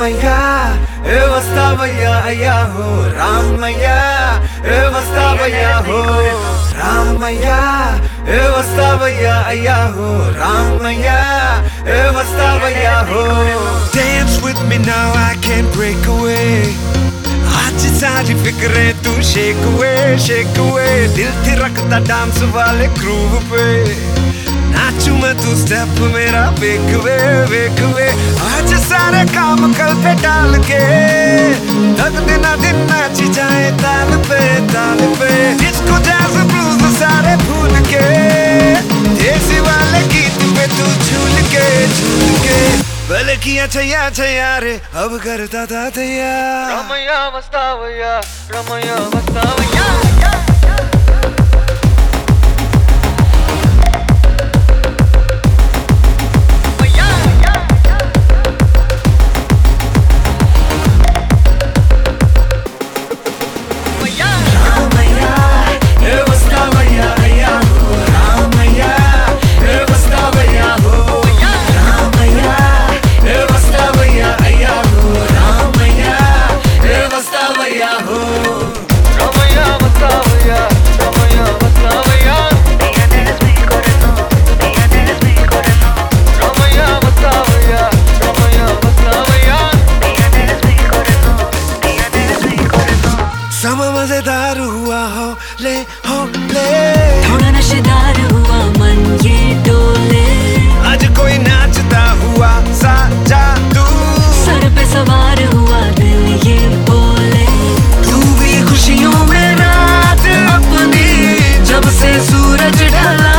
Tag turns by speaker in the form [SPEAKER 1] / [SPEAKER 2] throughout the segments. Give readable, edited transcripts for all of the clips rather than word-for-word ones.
[SPEAKER 1] Ramaya, Vastavaya Ayaho, Ramaya, Vastavaya ho, Ramaya, Vastavaya Ayaho, Ramaya, Vastavaya ho. Dance with me now, I can't break away. आज सारी फिक्रें तू shake away दिल थी रखता dance वाले groove पे नाचू मैं तू स्टेप मेरा वेक वे आज सारे काम कल पे डाल के तक दिन नाची जाए ताल पे डिस्को जैज़ ब्लूज सारे भूल के देसी वाले गीत पे तू झूल के भले किया छैया रे अब करता था तैयार
[SPEAKER 2] Ramaya Vastavaya, Ramaya Vastavaya.
[SPEAKER 1] समा मजेदार हुआ हो ले
[SPEAKER 3] थोड़ा नशेदार हुआ मन ये डोले
[SPEAKER 1] आज कोई नाचता हुआ सा जादू
[SPEAKER 3] सर पे सवार हुआ दिल ये बोले
[SPEAKER 1] तू भी खुशियों में रात अपनी जब से सूरज ढला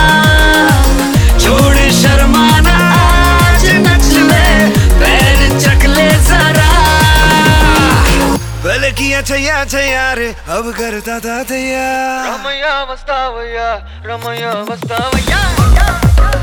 [SPEAKER 1] छोड़ शर्माना आज नच ले पैर चक ले जरा भले किया छैया रे अब करता था तैयार
[SPEAKER 2] Ramaya Vastavaya, Ramaya Vastavaya.